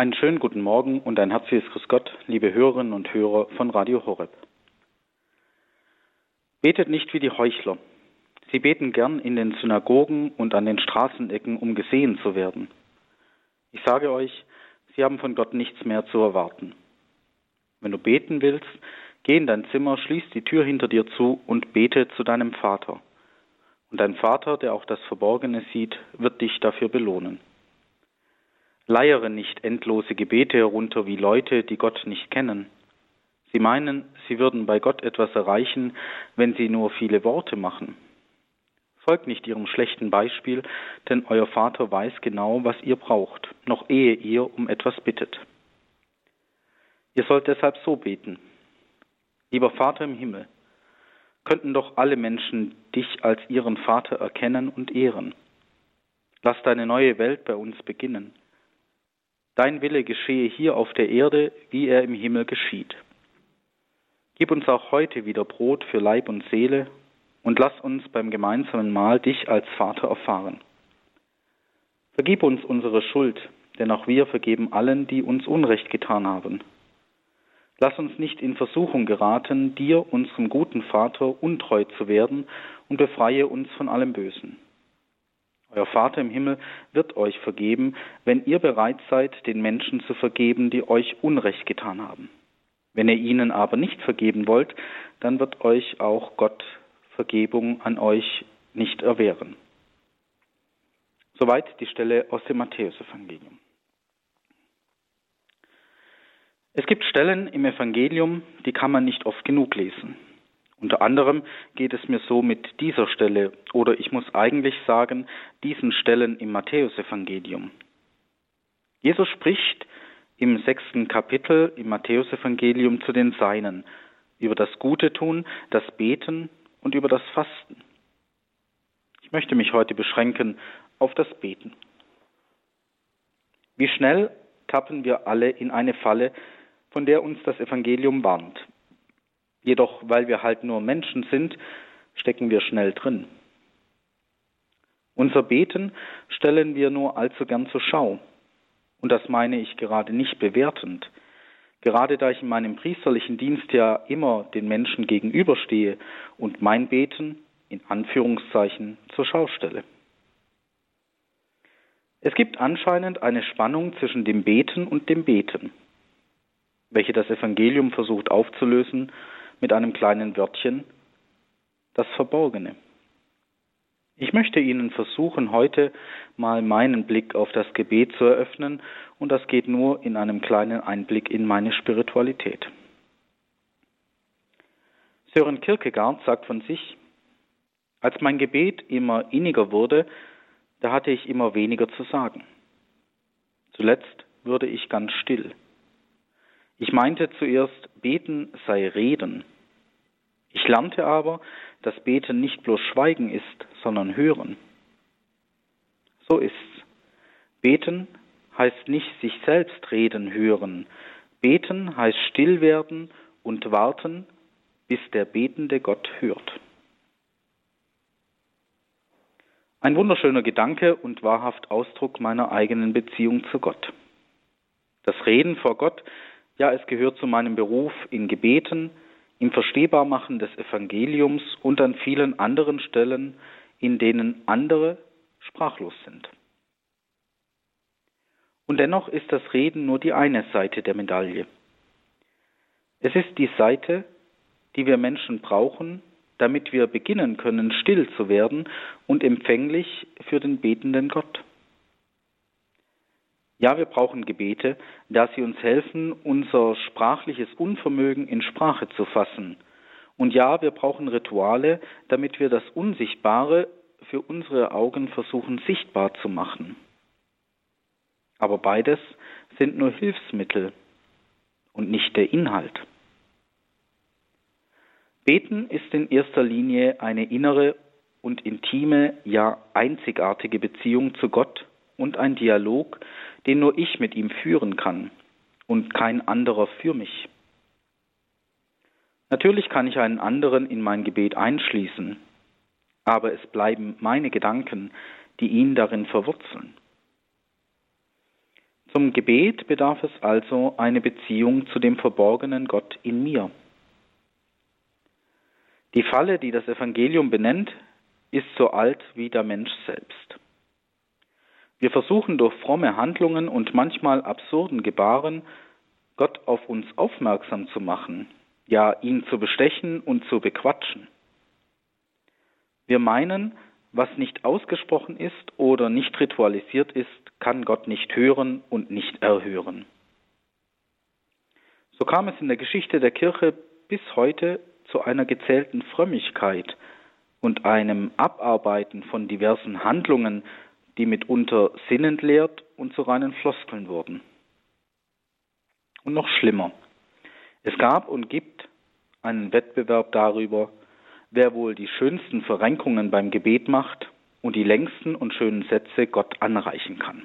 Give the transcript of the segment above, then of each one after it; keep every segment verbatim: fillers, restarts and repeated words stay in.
Einen schönen guten Morgen und ein herzliches Grüß Gott, liebe Hörerinnen und Hörer von Radio Horeb. Betet nicht wie die Heuchler. Sie beten gern in den Synagogen und an den Straßenecken, um gesehen zu werden. Ich sage euch, sie haben von Gott nichts mehr zu erwarten. Wenn du beten willst, geh in dein Zimmer, schließ die Tür hinter dir zu und bete zu deinem Vater. Und dein Vater, der auch das Verborgene sieht, wird dich dafür belohnen. Leiere nicht endlose Gebete herunter wie Leute, die Gott nicht kennen. Sie meinen, sie würden bei Gott etwas erreichen, wenn sie nur viele Worte machen. Folgt nicht ihrem schlechten Beispiel, denn euer Vater weiß genau, was ihr braucht, noch ehe ihr um etwas bittet. Ihr sollt deshalb so beten: Lieber Vater im Himmel, könnten doch alle Menschen dich als ihren Vater erkennen und ehren. Lass deine neue Welt bei uns beginnen. Dein Wille geschehe hier auf der Erde, wie er im Himmel geschieht. Gib uns auch heute wieder Brot für Leib und Seele und lass uns beim gemeinsamen Mahl dich als Vater erfahren. Vergib uns unsere Schuld, denn auch wir vergeben allen, die uns Unrecht getan haben. Lass uns nicht in Versuchung geraten, dir, unserem guten Vater, untreu zu werden, und befreie uns von allem Bösen. Euer Vater im Himmel wird euch vergeben, wenn ihr bereit seid, den Menschen zu vergeben, die euch Unrecht getan haben. Wenn ihr ihnen aber nicht vergeben wollt, dann wird euch auch Gott Vergebung an euch nicht erwehren. Soweit die Stelle aus dem Matthäusevangelium. Es gibt Stellen im Evangelium, die kann man nicht oft genug lesen. Unter anderem geht es mir so mit dieser Stelle, oder ich muss eigentlich sagen, diesen Stellen im Matthäusevangelium. Jesus spricht im sechsten Kapitel im Matthäusevangelium zu den Seinen über das Gute tun, das Beten und über das Fasten. Ich möchte mich heute beschränken auf das Beten. Wie schnell tappen wir alle in eine Falle, von der uns das Evangelium warnt. Jedoch, weil wir halt nur Menschen sind, stecken wir schnell drin. Unser Beten stellen wir nur allzu gern zur Schau. Und das meine ich gerade nicht bewertend. Gerade da ich in meinem priesterlichen Dienst ja immer den Menschen gegenüberstehe und mein Beten in Anführungszeichen zur Schau stelle. Es gibt anscheinend eine Spannung zwischen dem Beten und dem Beten, welche das Evangelium versucht aufzulösen mit einem kleinen Wörtchen: das Verborgene. Ich möchte Ihnen versuchen, heute mal meinen Blick auf das Gebet zu eröffnen, und das geht nur in einem kleinen Einblick in meine Spiritualität. Søren Kierkegaard sagt von sich: Als mein Gebet immer inniger wurde, da hatte ich immer weniger zu sagen. Zuletzt wurde ich ganz still. Ich meinte zuerst, Beten sei Reden. Ich lernte aber, dass Beten nicht bloß Schweigen ist, sondern Hören. So ist's. Beten heißt nicht sich selbst reden hören. Beten heißt still werden und warten, bis der betende Gott hört. Ein wunderschöner Gedanke und wahrhaft Ausdruck meiner eigenen Beziehung zu Gott. Das Reden vor Gott, ja, es gehört zu meinem Beruf in Gebeten, im Verstehbarmachen des Evangeliums und an vielen anderen Stellen, in denen andere sprachlos sind. Und dennoch ist das Reden nur die eine Seite der Medaille. Es ist die Seite, die wir Menschen brauchen, damit wir beginnen können, still zu werden und empfänglich für den betenden Gott. Ja, wir brauchen Gebete, da sie uns helfen, unser sprachliches Unvermögen in Sprache zu fassen. Und ja, wir brauchen Rituale, damit wir das Unsichtbare für unsere Augen versuchen sichtbar zu machen. Aber beides sind nur Hilfsmittel und nicht der Inhalt. Beten ist in erster Linie eine innere und intime, ja einzigartige Beziehung zu Gott und ein Dialog, den nur ich mit ihm führen kann und kein anderer für mich. Natürlich kann ich einen anderen in mein Gebet einschließen, aber es bleiben meine Gedanken, die ihn darin verwurzeln. Zum Gebet bedarf es also eine Beziehung zu dem verborgenen Gott in mir. Die Falle, die das Evangelium benennt, ist so alt wie der Mensch selbst. Wir versuchen durch fromme Handlungen und manchmal absurden Gebaren, Gott auf uns aufmerksam zu machen, ja, ihn zu bestechen und zu bequatschen. Wir meinen, was nicht ausgesprochen ist oder nicht ritualisiert ist, kann Gott nicht hören und nicht erhören. So kam es in der Geschichte der Kirche bis heute zu einer gezählten Frömmigkeit und einem Abarbeiten von diversen Handlungen, die mitunter sinnentleert und zu reinen Floskeln wurden. Und noch schlimmer, es gab und gibt einen Wettbewerb darüber, wer wohl die schönsten Verrenkungen beim Gebet macht und die längsten und schönen Sätze Gott anreichen kann.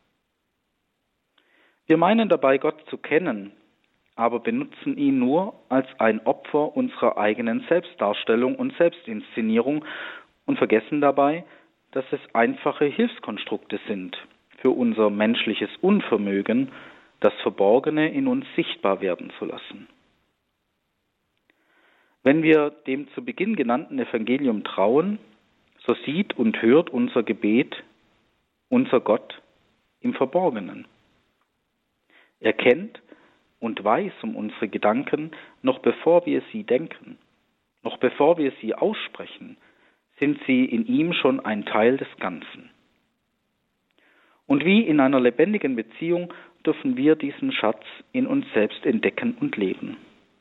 Wir meinen dabei, Gott zu kennen, aber benutzen ihn nur als ein Opfer unserer eigenen Selbstdarstellung und Selbstinszenierung und vergessen dabei, dass es einfache Hilfskonstrukte sind für unser menschliches Unvermögen, das Verborgene in uns sichtbar werden zu lassen. Wenn wir dem zu Beginn genannten Evangelium trauen, so sieht und hört unser Gebet, unser Gott im Verborgenen. Er kennt und weiß um unsere Gedanken, noch bevor wir sie denken, noch bevor wir sie aussprechen, sind sie in ihm schon ein Teil des Ganzen. Und wie in einer lebendigen Beziehung dürfen wir diesen Schatz in uns selbst entdecken und leben.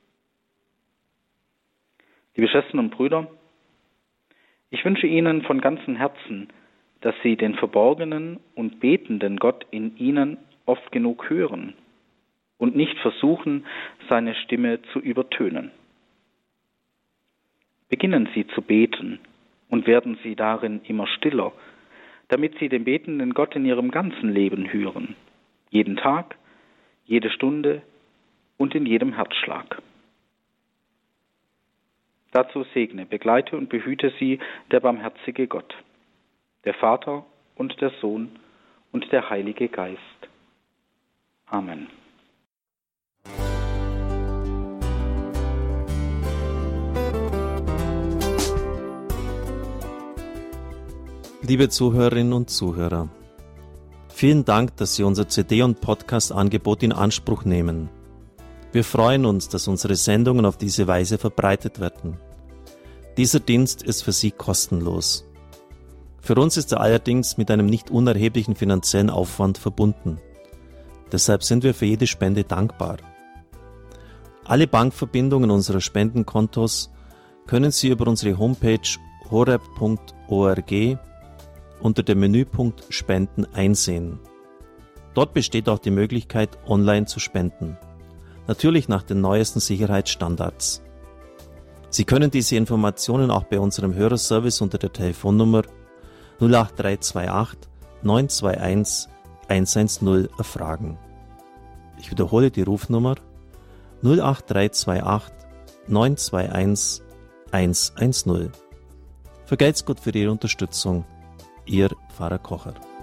Liebe Schwestern und Brüder, ich wünsche Ihnen von ganzem Herzen, dass Sie den verborgenen und betenden Gott in Ihnen oft genug hören und nicht versuchen, seine Stimme zu übertönen. Beginnen Sie zu beten und werden Sie darin immer stiller, damit Sie den betenden Gott in Ihrem ganzen Leben hören, jeden Tag, jede Stunde und in jedem Herzschlag. Dazu segne, begleite und behüte Sie der barmherzige Gott, der Vater und der Sohn und der Heilige Geist. Amen. Liebe Zuhörerinnen und Zuhörer, vielen Dank, dass Sie unser C D- und Podcast-Angebot in Anspruch nehmen. Wir freuen uns, dass unsere Sendungen auf diese Weise verbreitet werden. Dieser Dienst ist für Sie kostenlos. Für uns ist er allerdings mit einem nicht unerheblichen finanziellen Aufwand verbunden. Deshalb sind wir für jede Spende dankbar. Alle Bankverbindungen unserer Spendenkontos können Sie über unsere Homepage horeb punkt org unter dem Menüpunkt Spenden einsehen. Dort besteht auch die Möglichkeit, online zu spenden. Natürlich nach den neuesten Sicherheitsstandards. Sie können diese Informationen auch bei unserem Hörerservice unter der Telefonnummer null acht drei zwei acht neun zwei eins eins eins null erfragen. Ich wiederhole die Rufnummer null acht drei zwei acht neun zwei eins eins eins null. Vergelt's Gott für Ihre Unterstützung. Ihr Pfarrer Kocher.